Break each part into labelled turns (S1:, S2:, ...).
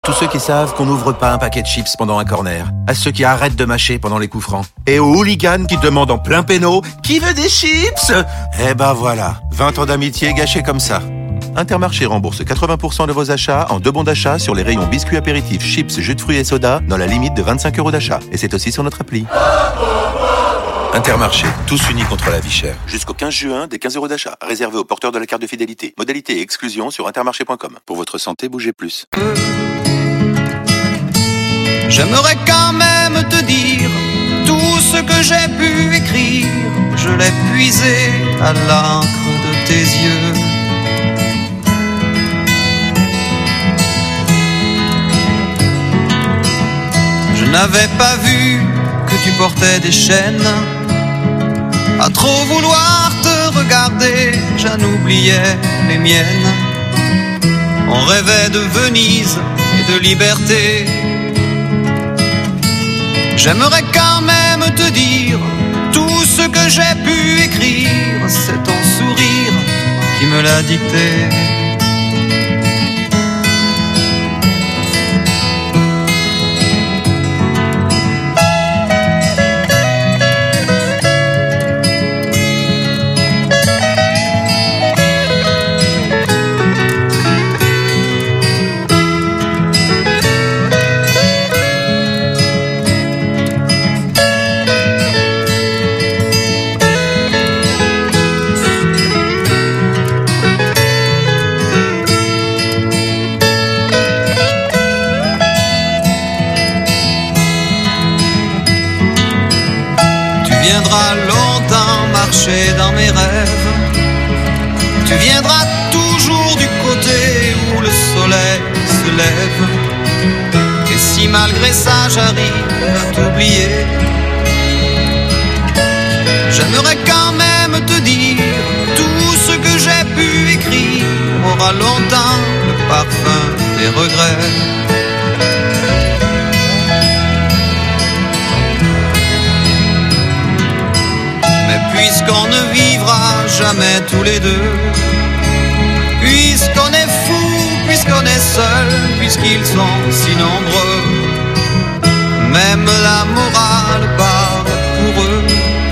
S1: tous ceux qui savent qu'on n'ouvre pas un paquet de chips pendant un corner, à ceux qui arrêtent de mâcher pendant les coups francs, et aux hooligans qui demandent en plein péno « Qui veut des chips ?» Eh ben voilà, 20 ans d'amitié gâchés comme ça. Intermarché rembourse 80% de vos achats en 2 bons d'achat sur les rayons biscuits apéritifs, chips, jus de fruits et soda dans la limite de 25 € d'achat. Et c'est aussi sur notre appli. Intermarché, tous unis contre la vie chère. Jusqu'au 15 juin, des 15 € d'achat. Réservé aux porteurs de la carte de fidélité. Modalité et exclusion sur intermarché.com. Pour votre santé, bougez plus.
S2: J'aimerais quand même te dire tout ce que j'ai pu écrire. Je l'ai puisé à l'encre de tes yeux. Je n'avais pas vu que tu portais des chaînes. À trop vouloir te regarder, j'en oubliais les miennes. On rêvait de Venise et de liberté. J'aimerais quand même te dire tout ce que j'ai pu écrire. C'est ton sourire qui me l'a dicté. Longtemps marcher dans mes rêves. Tu viendras toujours du côté où le soleil se lève. Et si malgré ça j'arrive à t'oublier, j'aimerais quand même te dire tout ce que j'ai pu écrire aura longtemps le parfum des regrets. Puisqu'on ne vivra jamais tous les deux, puisqu'on est fou, puisqu'on est seul, puisqu'ils sont si nombreux, même la morale parle pour eux.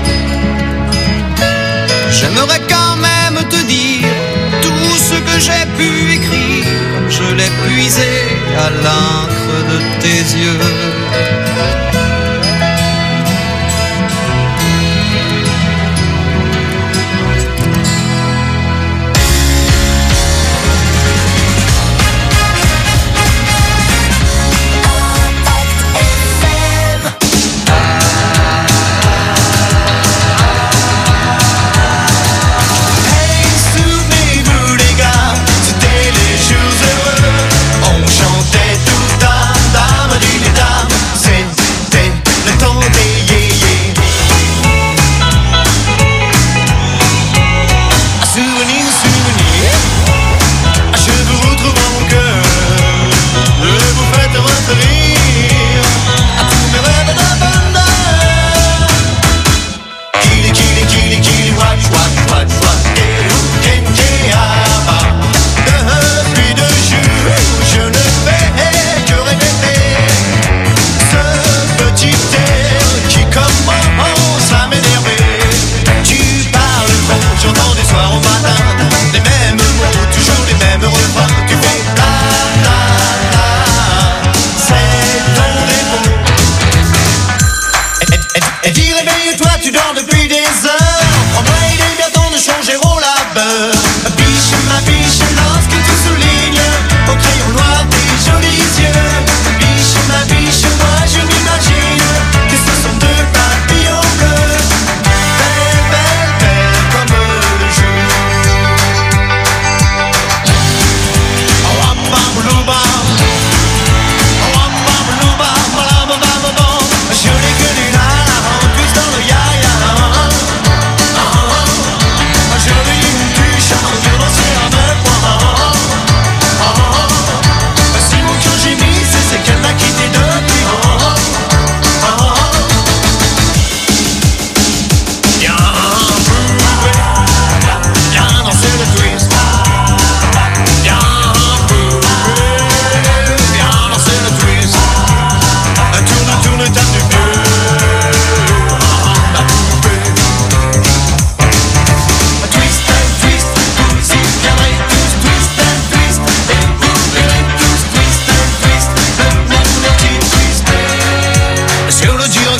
S2: J'aimerais quand même te dire tout ce que j'ai pu écrire. Je l'ai puisé à l'encre de tes yeux.
S3: On chantait tout un dame du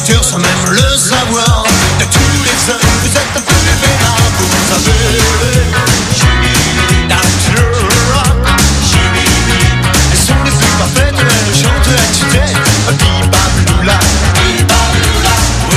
S3: nature sans même le savoir. De tous les hommes, vous êtes un peu vénard, vous savez. Elles sont les plus parfaites, elles chantent, elles tutent. Bibabloula, bibabloula.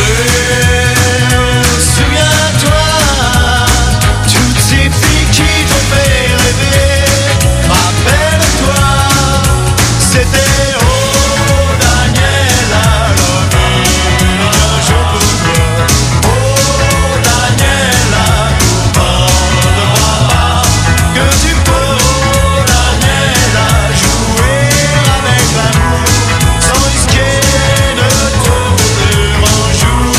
S3: Ouais, souviens-toi, toutes ces filles qui t'ont fait rêver. Rappelle-toi, c'était oh Daniela, la vie d'un jour pour toi. Oh Daniela, comprends que tu peux, oh Daniela, jouer avec l'amour sans risquer de te perdre un jour.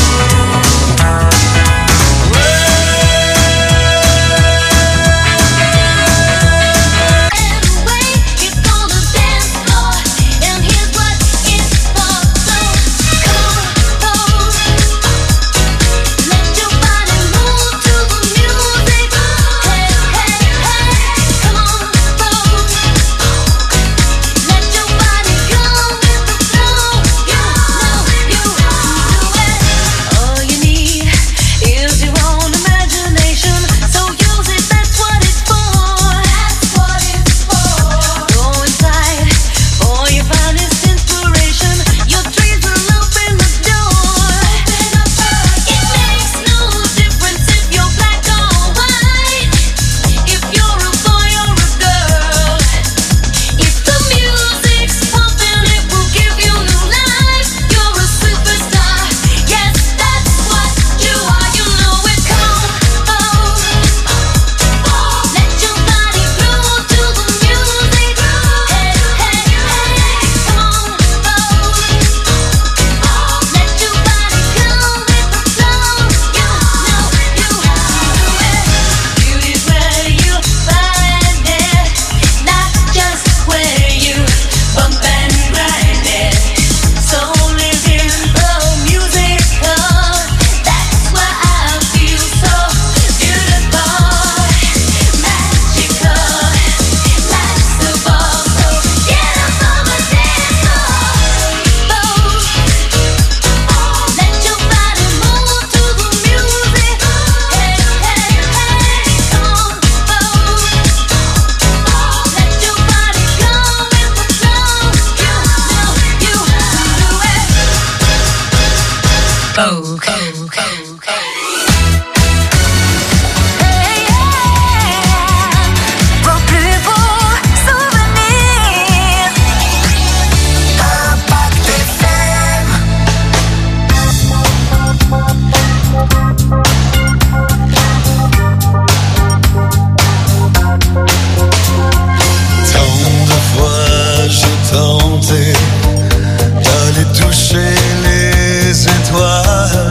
S3: D'aller toucher les étoiles.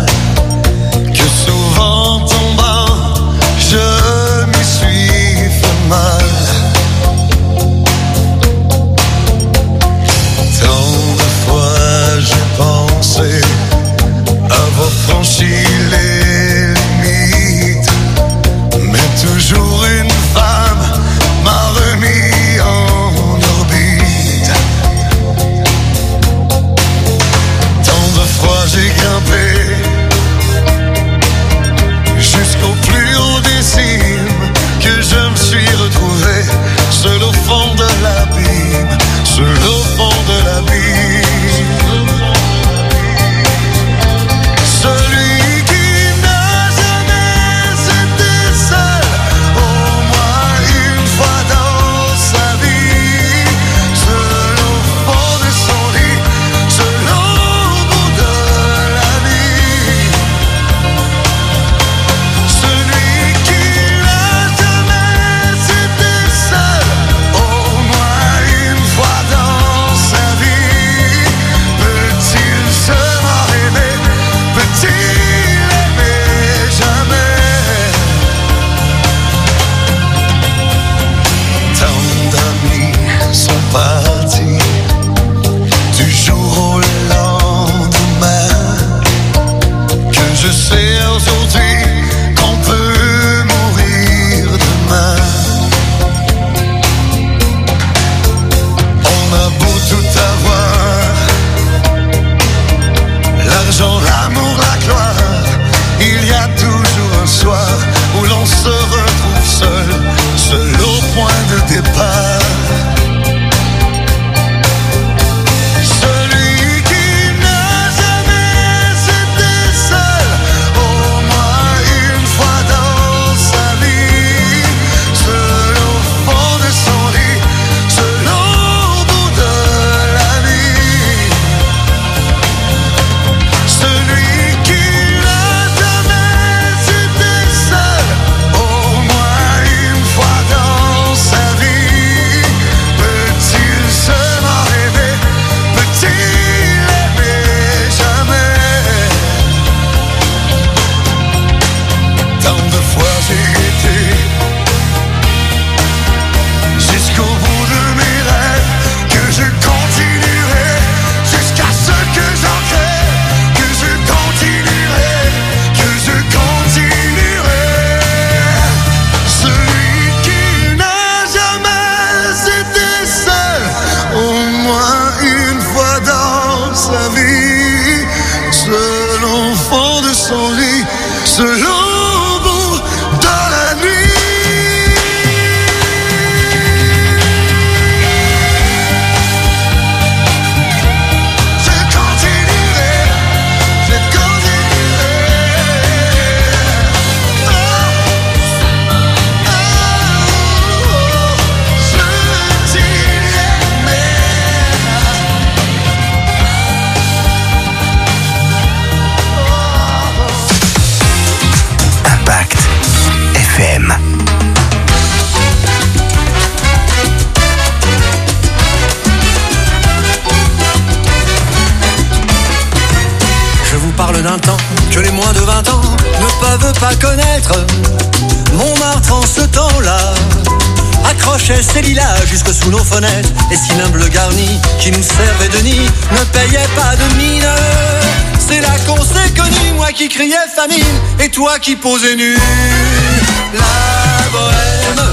S4: d'un temps que les moins de 20 ans ne peuvent pas connaître. Montmartre en ce temps-là accrochait ses lilas jusque sous nos fenêtres. Et si l'humble garni qui nous servait de nid ne payait pas de mine, c'est là qu'on s'est connus, moi qui criais famine et toi qui posais nu. La bohème,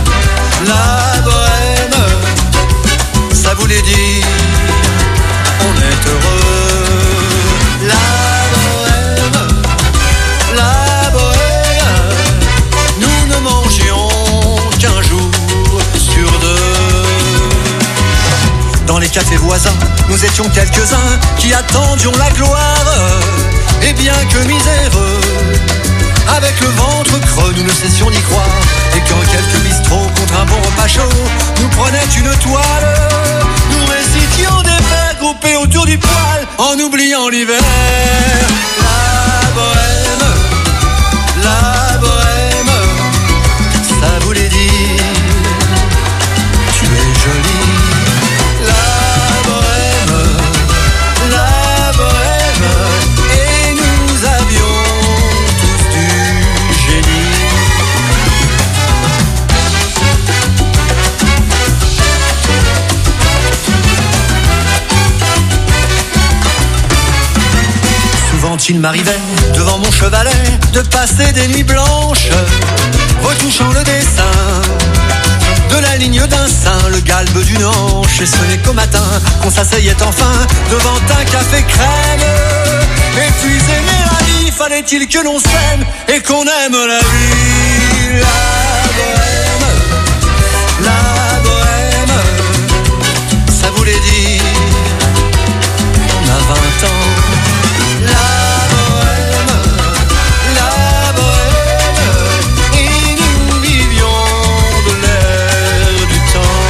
S4: ça voulait dire on est heureux. La bohème, nous ne mangions qu'un jour sur deux. Dans les cafés voisins, nous étions quelques-uns qui attendions la gloire. Et bien que miséreux, avec le ventre creux, nous ne cessions d'y croire. Et quand quelques bistrots contre un bon repas chaud nous prenaient une toile, nous récitions des vers groupés autour du poêle en oubliant l'hiver. La bohème, ça voulait dire tu es jolie. La bohème, et nous avions tous du génie. Souvent il m'arrivait, devant mon chevalet, de passer des nuits blanches, retouchant le dessin de la ligne d'un sein, le galbe d'une hanche. Et ce n'est qu'au matin qu'on s'asseyait enfin devant un café crème. Et puis aimer la vie, fallait-il que l'on s'aime et qu'on aime la vie. La bohème, ça voulait dire on a 20 ans. La bohème, et nous vivions de l'air du temps.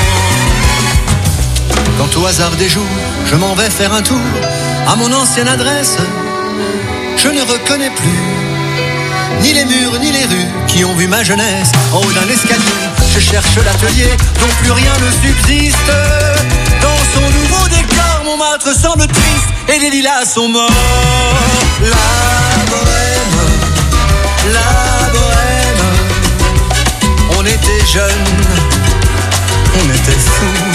S4: Quand au hasard des jours, je m'en vais faire un tour à mon ancienne adresse, je ne reconnais plus ni les murs ni les rues qui ont vu ma jeunesse. En haut d'un escalier, je cherche l'atelier dont plus rien ne subsiste. Dans son nouveau décor, Montmartre semble triste et les lilas sont morts. La bohème, on était jeunes, on était fous.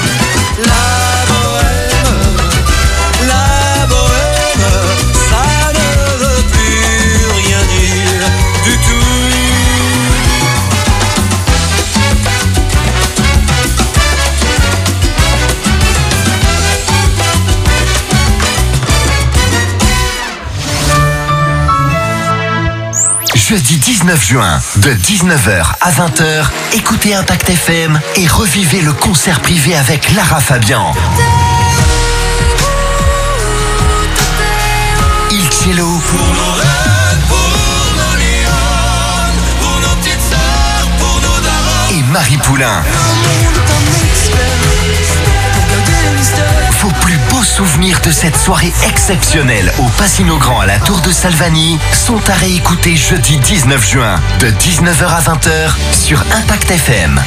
S4: La bohème, ça ne veut plus rien dire du tout.
S5: Jeudi 19 juin, de 19h à 20h, écoutez Impact FM et revivez le concert privé avec Lara Fabian. Il Cielo.
S3: Pour nos rêves, pour nos lions, pour nos petites sœurs, pour nos darons.
S5: Et Marie Poulain. Vos plus beaux souvenirs de cette soirée exceptionnelle au Pasino Grand à la Tour de Salvani sont à réécouter jeudi 19 juin de 19h à 20h sur Impact FM.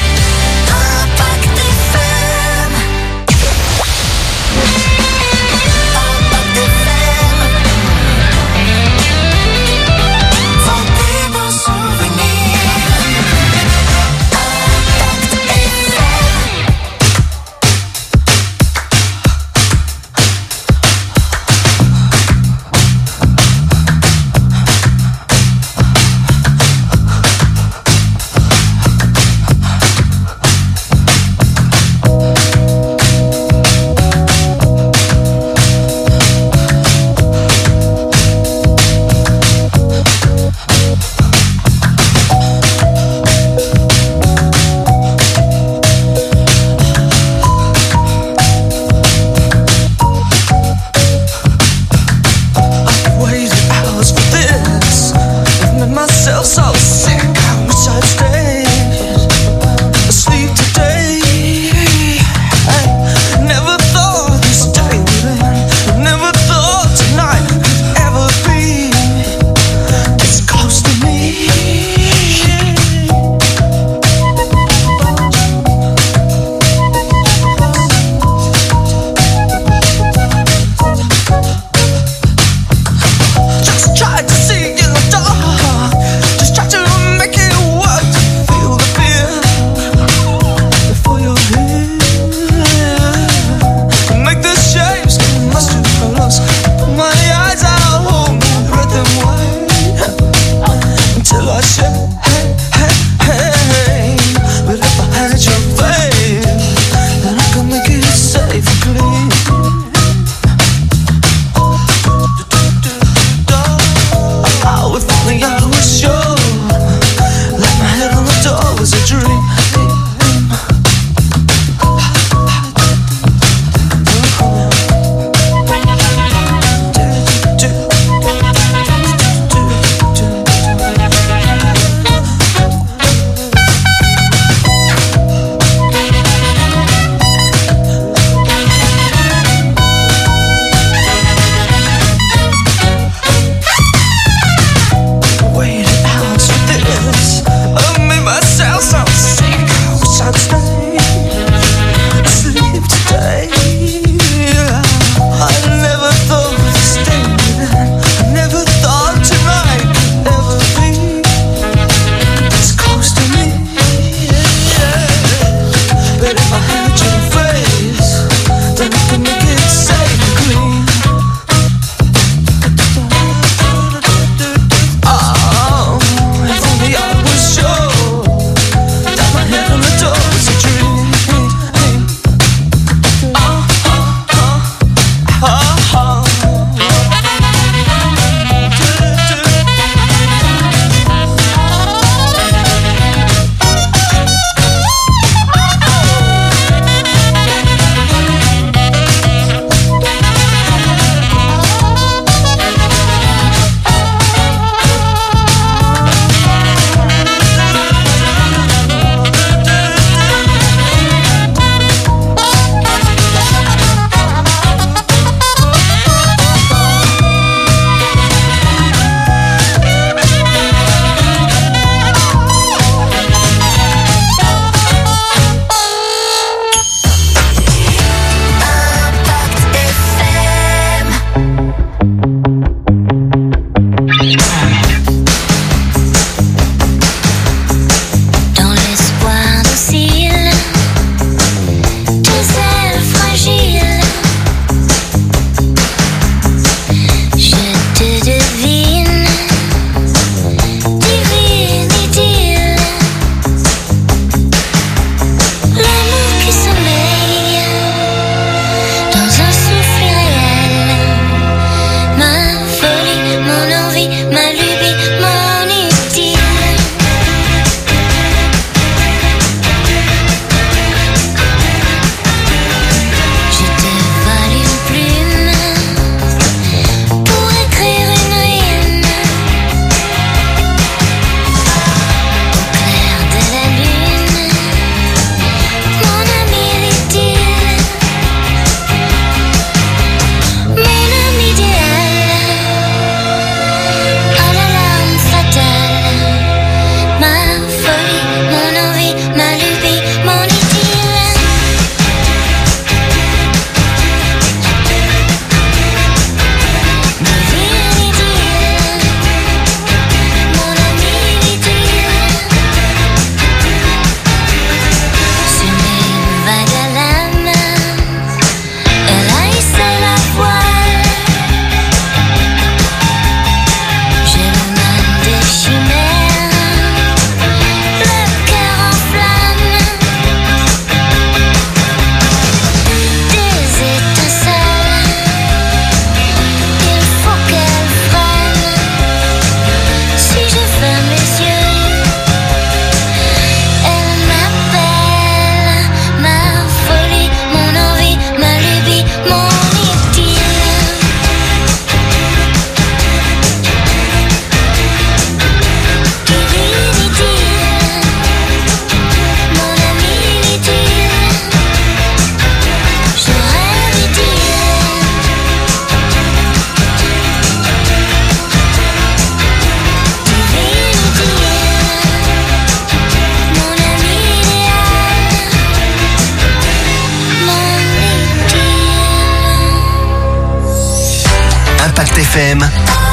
S5: Impact FM.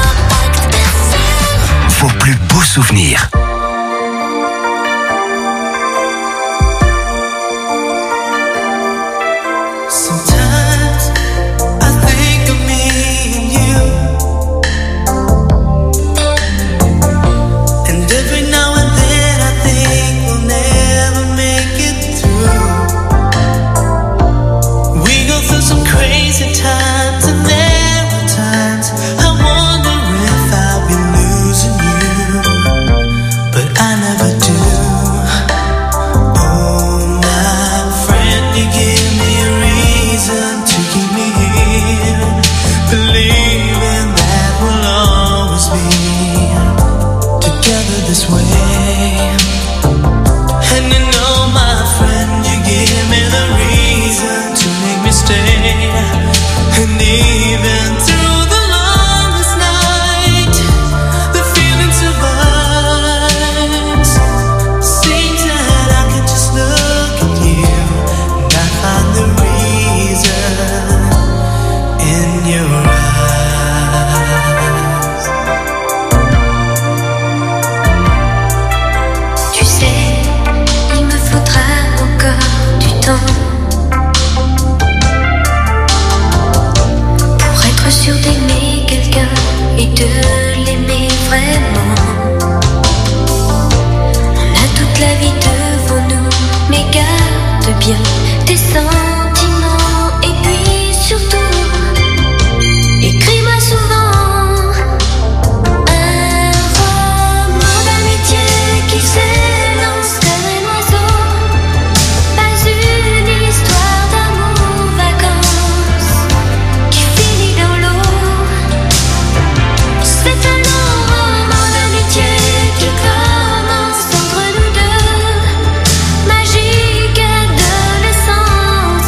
S5: Vos plus beaux souvenirs.
S6: Magique adolescence.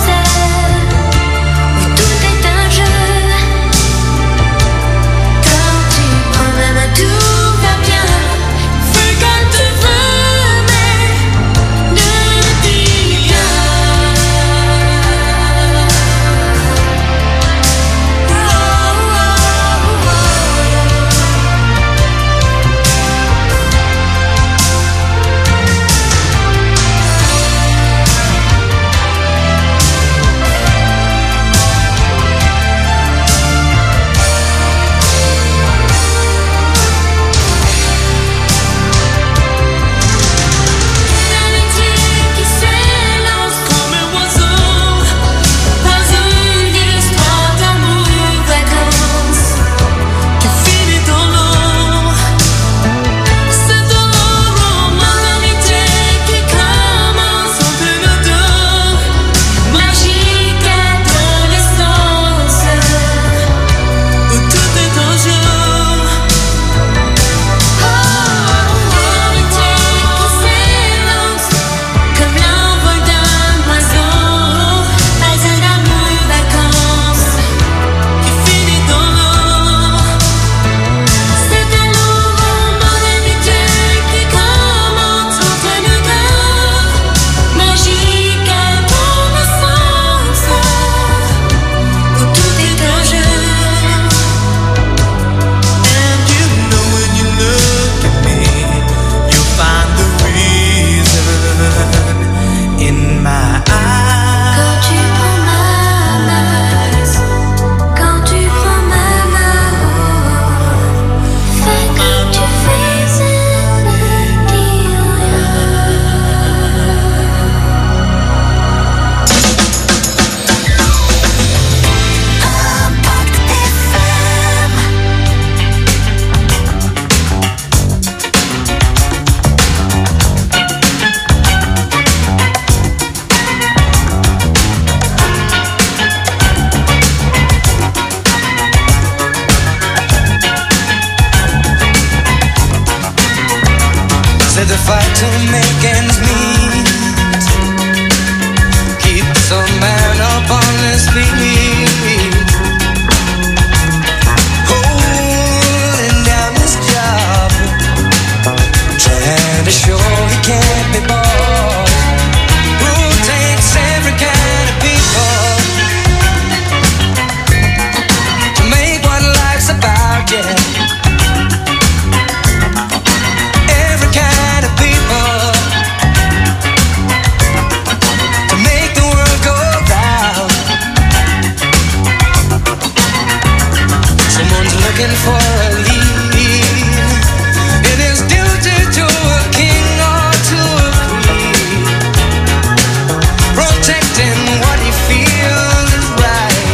S6: looking for a lead. It is duty to a king or to a queen, protecting what he feels is right,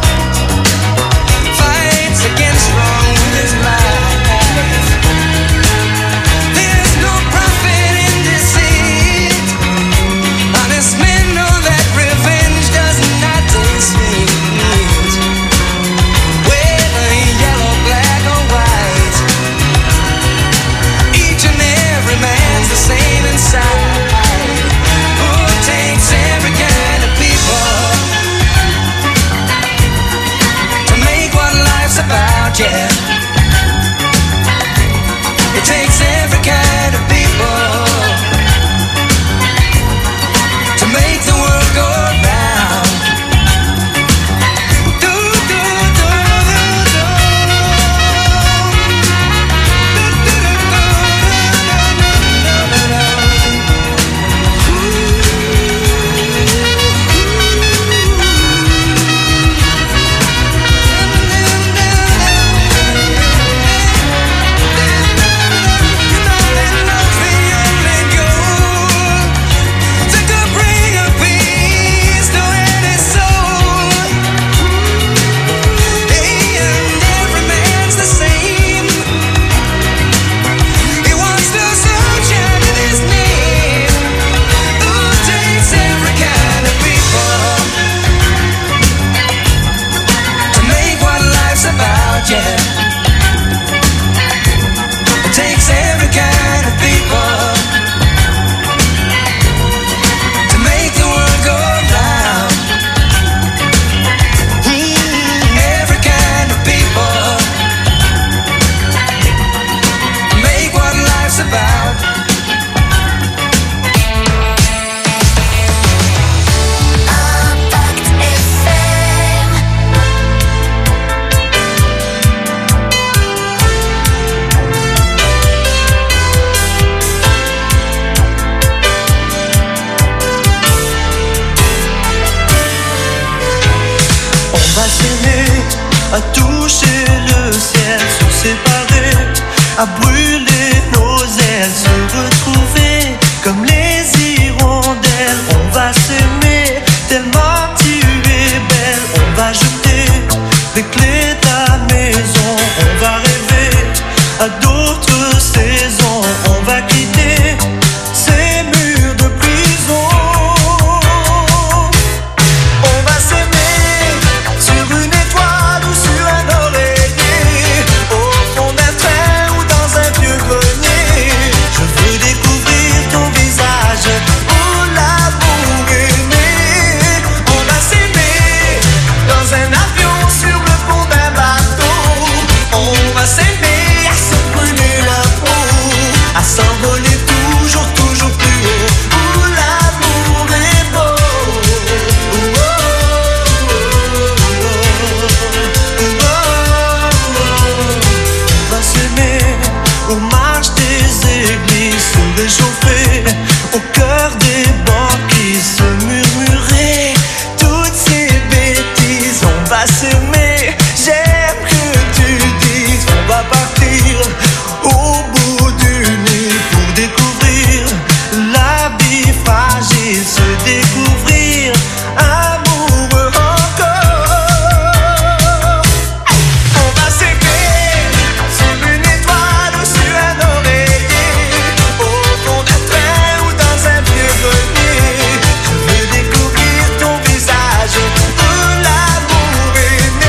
S6: fights against wrong with his life. There's no profit in deceit. Honest men know that revenge does not taste sweet. Whether yellow, black or white, each and every man's the same inside. Who takes every kind of people to make what life's about, yeah. It takes every kind of people to make the world go round. Do, do, do, do,
S3: à toucher le ciel, se séparer, à brûler nos ailes, se retrouver comme les hirondelles. On va s'aimer tellement tu es belle. On va jeter les clés de la maison. On va rêver à d'autres saisons. On va quitter ces murs de prison. On va s'aimer sur une étoile ou sur un oreiller, au fond d'un train ou dans un vieux grenier. Je veux découvrir ton visage où l'amour est né. On va s'aimer dans un avion, sur le pont d'un bateau. On va s'aimer à se brûler la peau, à s'envoler toujours, toujours plus haut, où l'amour est beau. On va s'aimer aux marches des églises, se réchauffer au cœur des banquises, se murmurer toutes ces bêtises. On va s'aimer, j'aime que tu dises. On va partir au bout du nid pour découvrir la vie fragile, se découvrir amoureux encore. On va s'aimer sur une étoile ou sur un oreiller, au fond d'un train ou dans un vieux grenier. Je veux découvrir ton visage où l'amour est né.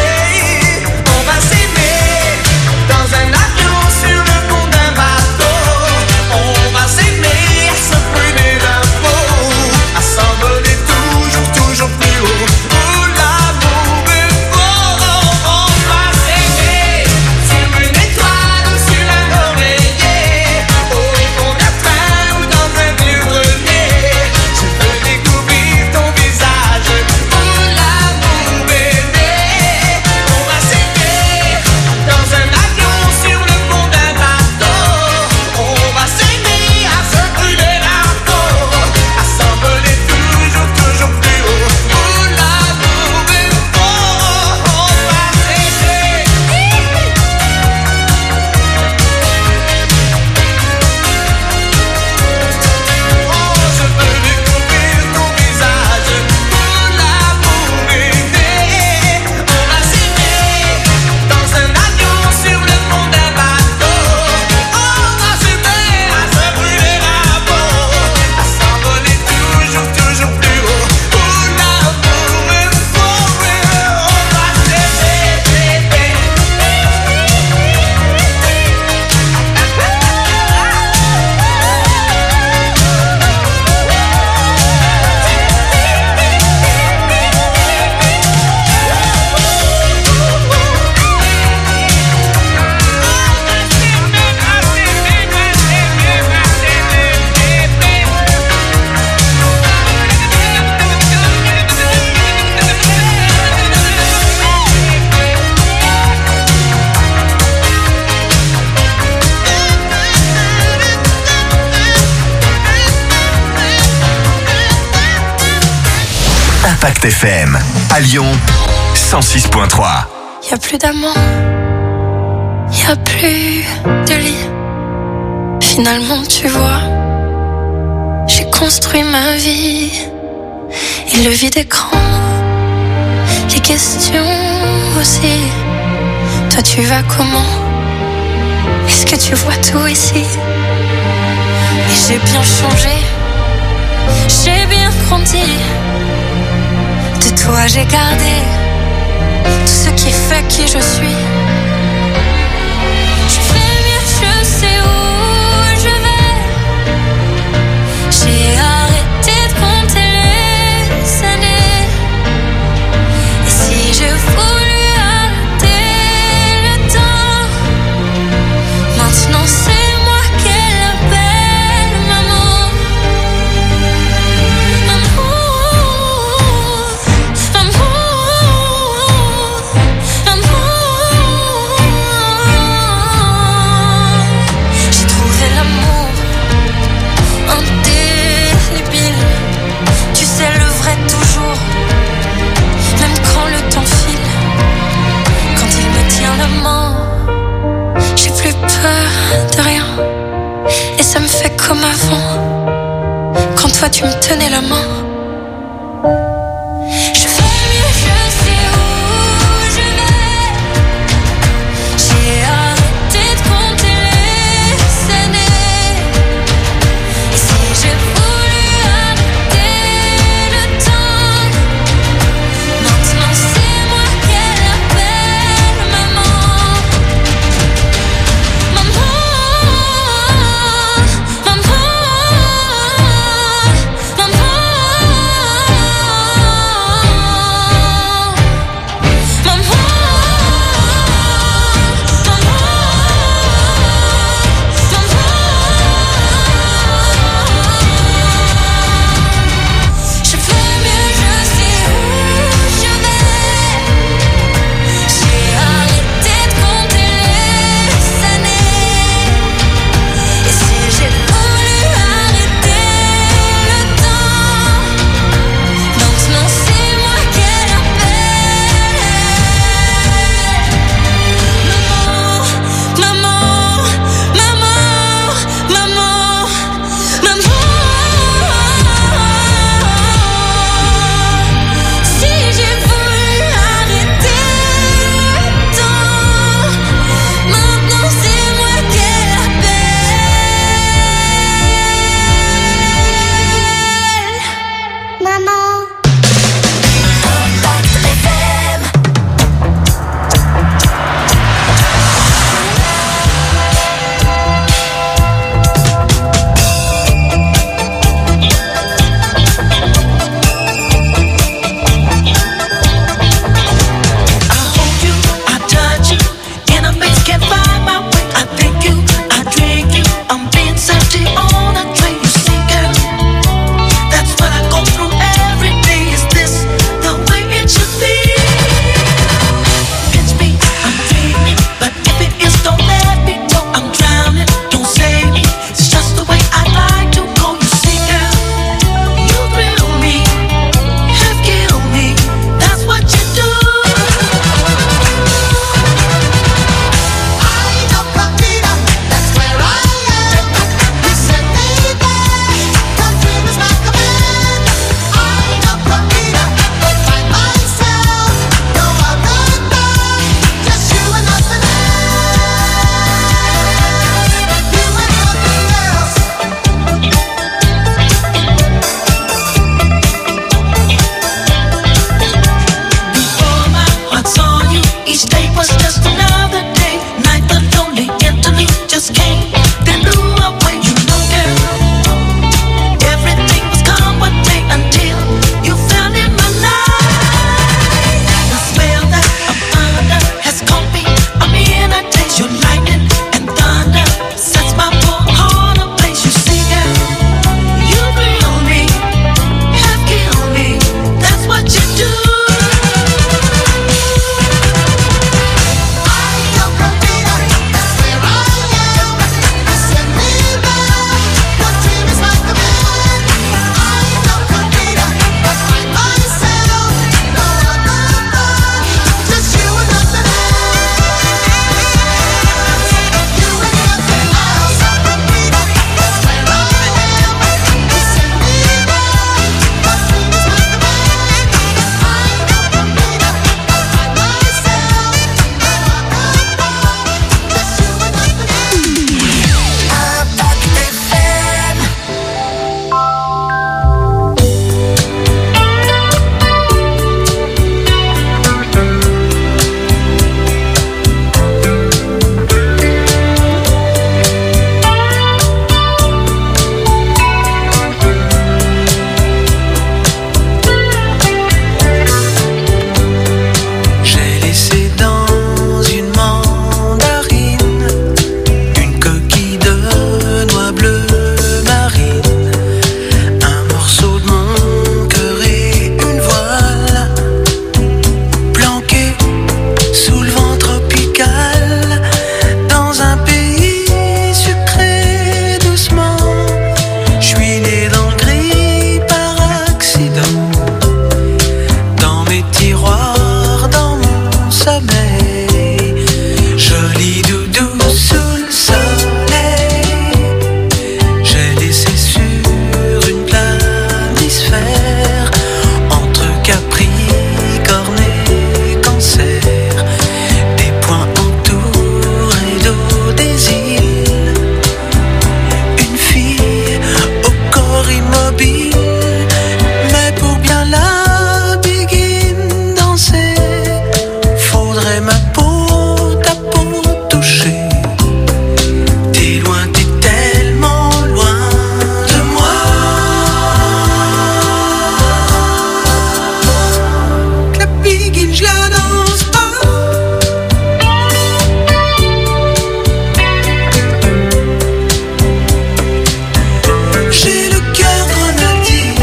S5: Impact FM. À Lyon, 106.3.
S7: Y a plus d'amant, y a plus de lit. Finalement, tu vois, j'ai construit ma vie. Et le vide écran, les questions aussi. Toi, tu vas comment? Est-ce que tu vois tout ici? Et j'ai bien changé, j'ai bien grandi. De toi, j'ai gardé tout ce qui fait qui je suis. Je fais mieux, je sais où je vais. J'ai arrêté de compter les années. Et si je voulais arrêter le temps, maintenant c'est moi qu'elle appelle maman. J'ai trouvé l'amour indélébile. Tu sais le vrai toujours, même quand le temps file. Quand il me tient la main, j'ai plus peur de rien. Et ça me fait comme avant, quand toi tu me tenais la main. Je fais mieux, je sais où je vais. J'ai arrêté de compter les années. Et si j'ai voulu arrêter le temps, maintenant c'est moi qu'elle appelle maman. Maman, maman, maman.
S6: Joli doudou sous le soleil, j'ai laissé sur une planisphère entre Capricorne et Cancer des points entourés d'eau des îles. Une fille au corps immobile, mais pour bien la begin danser, faudrait ma peau, ta peau toucher. T'es loin, t'es tellement loin de moi, que la begin je la danse pas. J'ai le cœur grenadier.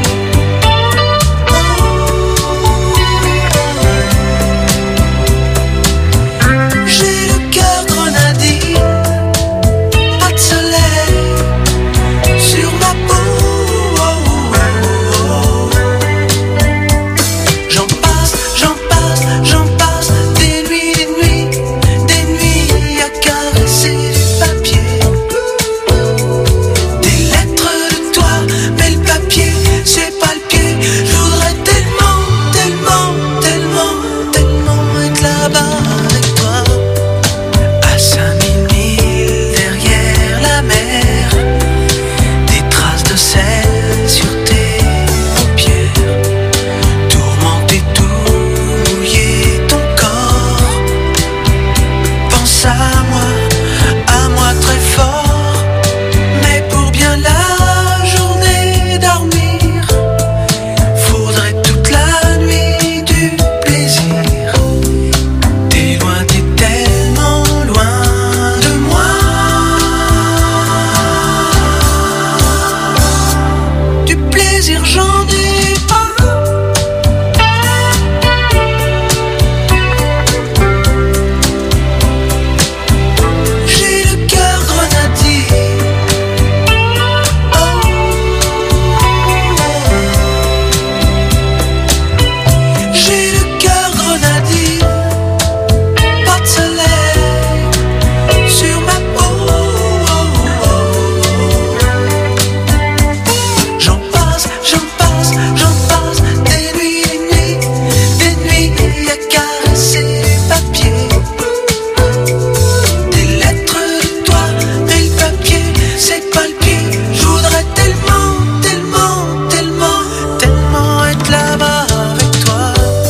S6: J'ai le cœur grenadier. Pas de soleil sur ma peau. J'en passe, j'en passe, j'en passe des nuits à caresser du papier. Des lettres de toi, mais le papier, c'est pas le pied. Je voudrais tellement, tellement, tellement, tellement être là-bas avec toi. À 5000 milles derrière la mer, des traces de sel sur tes paupières, tourmenter tout, mouiller ton corps. Pense à moi très fort, mais pour bien la journée dormir, faudrait toute la nuit du plaisir. T'es loin, t'es tellement loin de moi. Du plaisir j'en ai pas. J'ai le cœur grenadier. J'ai le cœur grenadier. Pas de soleil sur ma peau. J'en passe, j'en passe, j'en passe des nuits à caresser du papier. Des lettres de toi, mais le papier, c'est pas le pied. Je voudrais tellement, tellement, tellement, tellement être là-bas avec toi.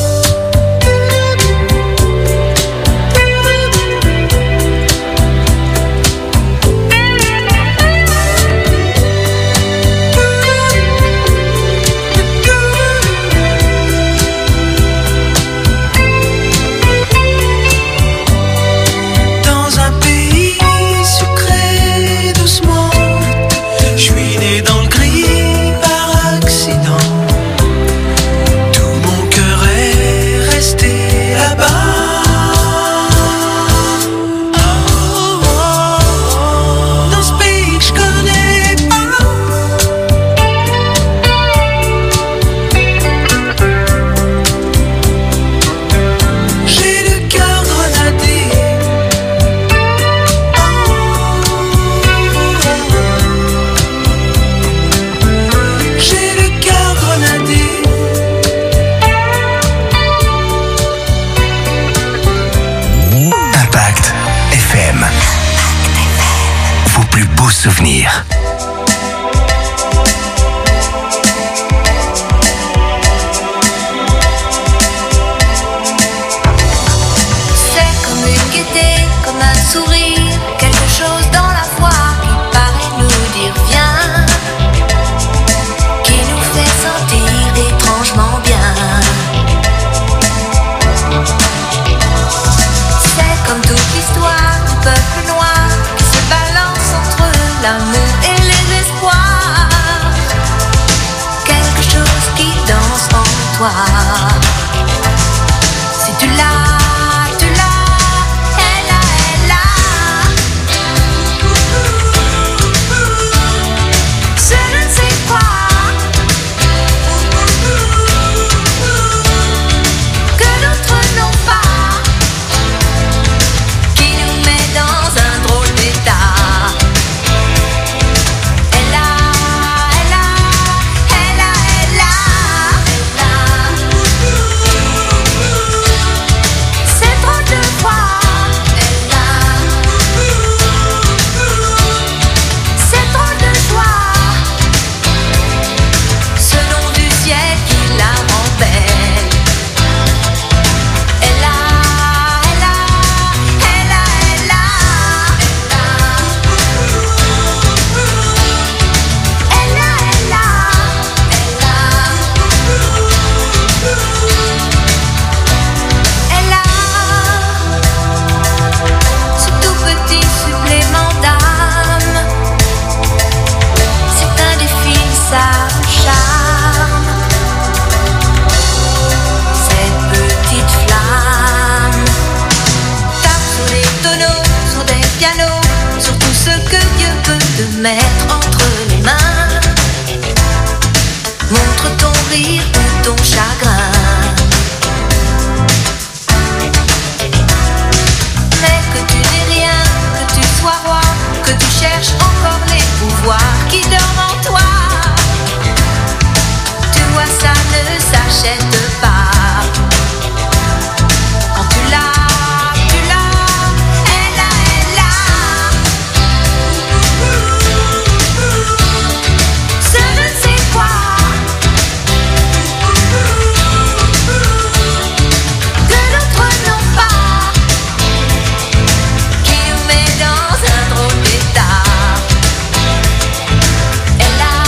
S6: Dans un pays sucré doucement, je suis né dans le gris par accident. Tout mon cœur est resté là-bas. Dans ce pays que je connais pas. J'ai le cœur grenadier. J'ai le cœur grenadier.
S5: Impact FM. Vos plus beaux souvenirs.
S8: C'est comme une gaieté, comme un sourire, quelque chose dans la voix qui paraît nous dire viens, qui nous fait sentir étrangement bien. C'est comme toute l'histoire du peuple noir qui se balance entre l'amour et les espoirs. Quelque chose qui danse en toi. Si tu l'as, elle a. mettre entre les mains. Montre ton rire ou ton chagrin. Mais que tu n'es rien, que tu sois roi, que tu cherches encore les pouvoirs qui dorment en toi. Tu vois, ça ne s'achète pas. Quand tu l'as, elle a. Ce ne sais quoi que d'autres n'ont pas, qui nous met dans un drôle d'état. Elle a.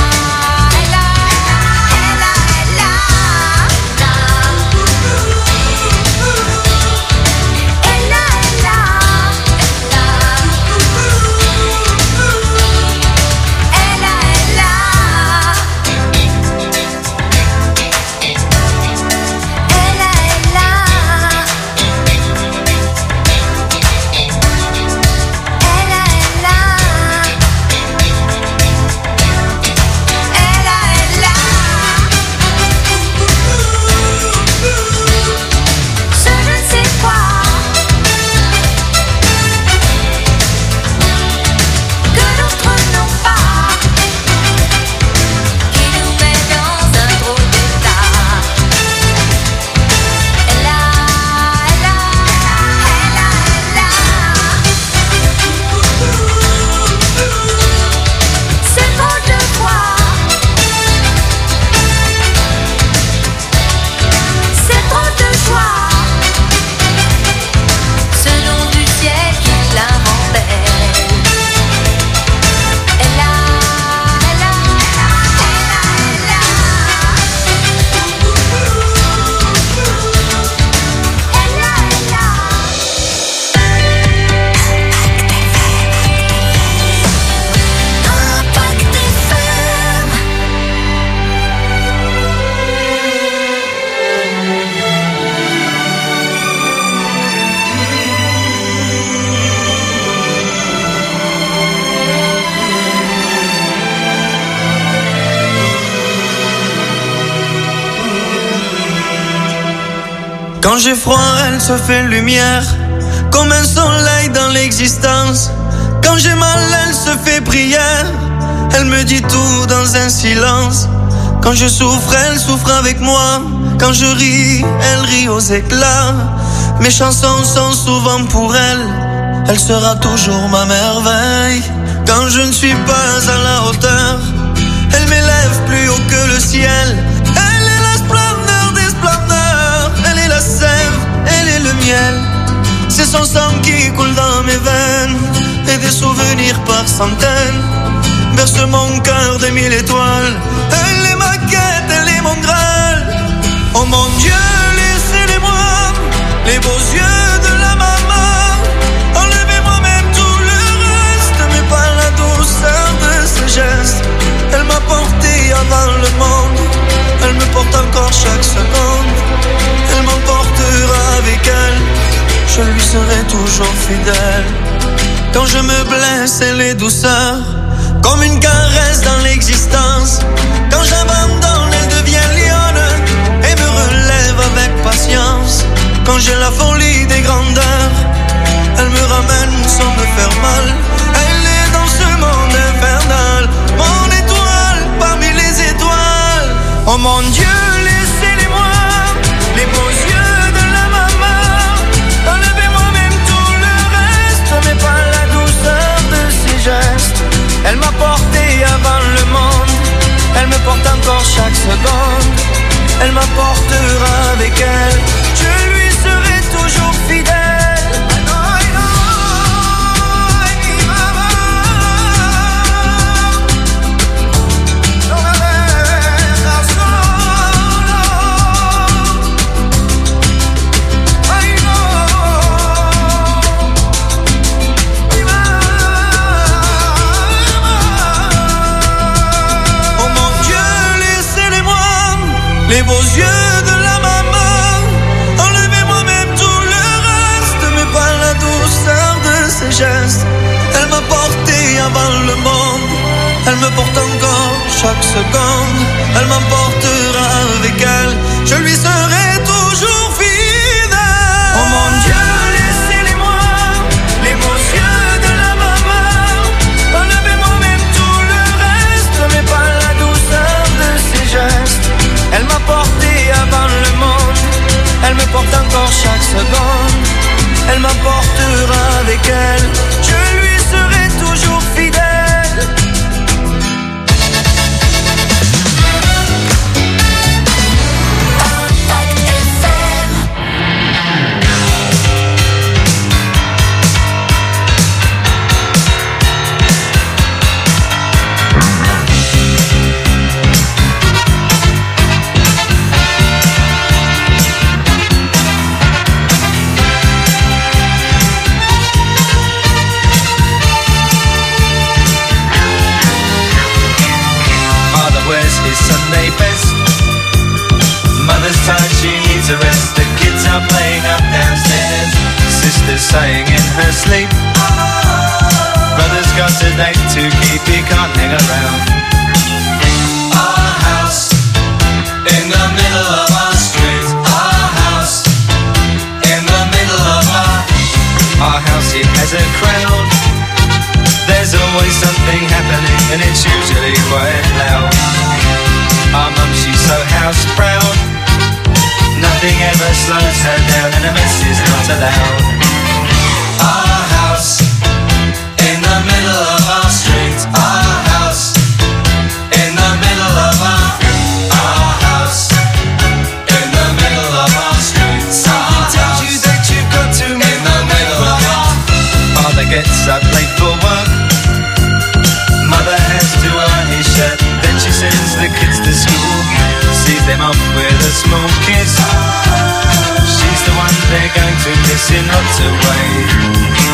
S9: Quand j'ai froid, elle se fait lumière, comme un soleil dans l'existence. Quand j'ai mal, elle se fait prière, elle me dit tout dans un silence. Quand je souffre, elle souffre avec moi. Quand je ris, elle rit aux éclats. Mes chansons sont souvent pour elle, elle sera toujours ma merveille. Quand je ne suis pas à la hauteur, elle m'élève plus haut que le ciel. Elle est la splendeur des splendeurs, elle est la sève, elle est le miel. C'est son sang qui coule dans mes veines, et des souvenirs par centaines berce mon cœur de 1000 étoiles. Elle est ma quête, elle est mon graal. Oh mon Dieu, laissez-les-moi, les beaux yeux de la maman. Enlevez-moi même tout le reste, mais pas la douceur de ses gestes. Elle m'a porté avant le monde, elle me porte encore chaque seconde. Elle m'emportera avec elle, je lui serai toujours fidèle. Quand je me blesse, elle est douceur, comme une caresse dans l'existence. Quand j'abandonne, elle devient lionne et me relève avec patience. Quand j'ai la folie des grandeurs, elle me ramène sans me faire mal. Elle est dans ce monde infernal, mon étoile parmi les étoiles. Oh mon Dieu, laissez-les-moi, les beaux yeux de la maman. Enlevez-moi même tout le reste, mais pas la douceur de ses gestes. Elle m'a porté avant le monde, elle me porte encore chaque seconde. Elle m'apportera avec elle, je lui serai toujours fidèle. me porte encore chaque seconde. Elle m'emportera avec elle, je lui serai toujours fidèle.
S3: Oh mon Dieu, laissez-les-moi, les beaux yeux de la maman. Enlevez-moi même tout le reste, mais pas la douceur de ses gestes. Elle m'a porté avant le monde, elle me porte encore chaque seconde. Elle m'emportera avec elle, je lui serai toujours fidèle.
S10: Sunday best. Mother's tired, she needs a rest. The kids are playing up downstairs. Sister's sighing in her sleep. Brother's got a date to keep, he can't hang around. Our house in the middle of our street. Our house in the middle of our house, it has a crowd. There's always something happening and it's usually quite loud. Our mum, she's so house proud. Nothing ever slows her down and a mess is not allowed. Our house in the middle of our street. Our house in the middle of our house in the middle of our street. Something tells you that you've got to meet in the middle of our. Father gets up late for work. Mother has to iron his shirt. Then she sends the kids to school, sees them off with a small kiss. She's the one they're going to miss in lots of ways.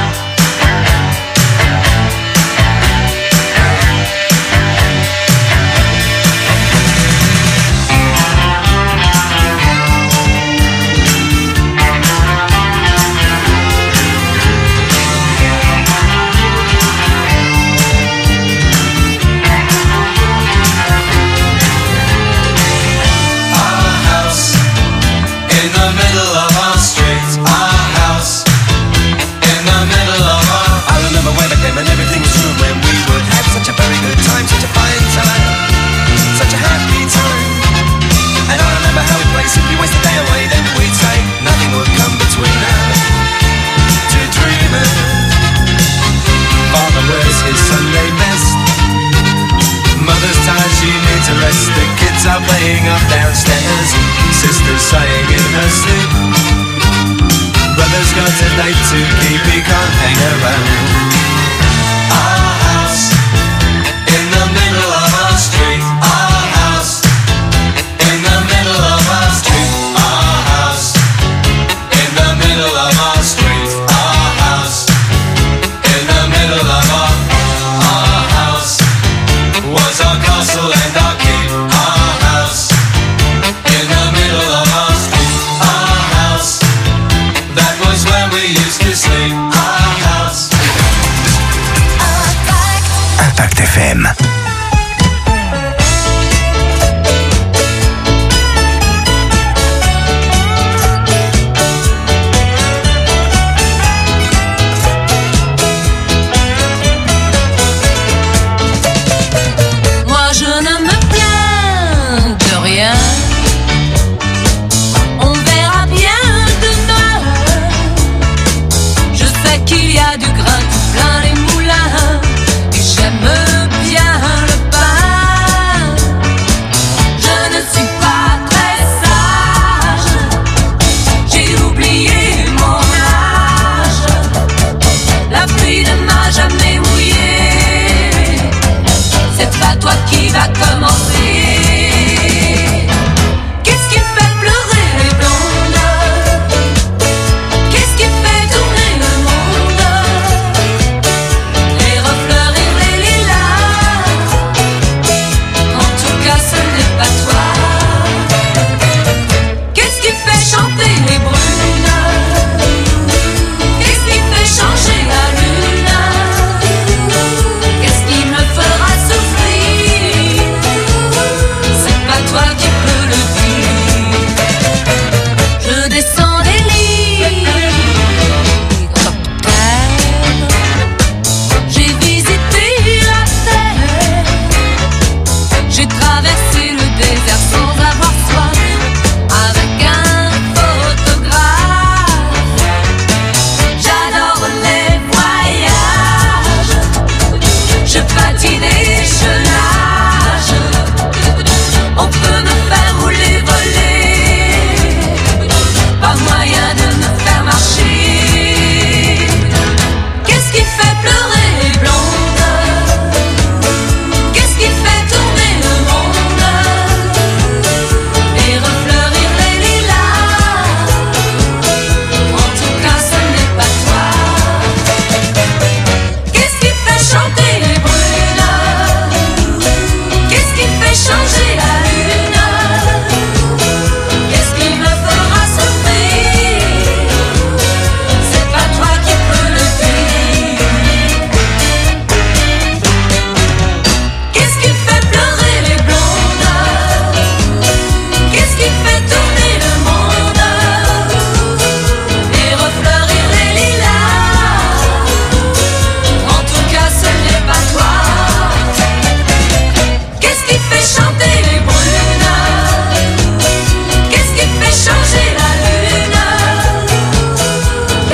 S10: And everything was true when we would have such a very good time, such a fine time, such a happy time. And I remember how we played, simply waste the day away. Then we'd say nothing would come between us, two dreamers. Father wears his Sunday best. Mother's tired, she needs a rest. The kids are playing up downstairs. Sister's sighing in her sleep. Brother's got a date to keep, he can't hang around. Our house in the middle of our street. Our house in the middle of our street. Our house in the middle of our street. Our house in the middle of our house was our castle and our keep. Our house in the middle of our street. Our house, that was where we used to sleep. Our house.
S5: Impact FM.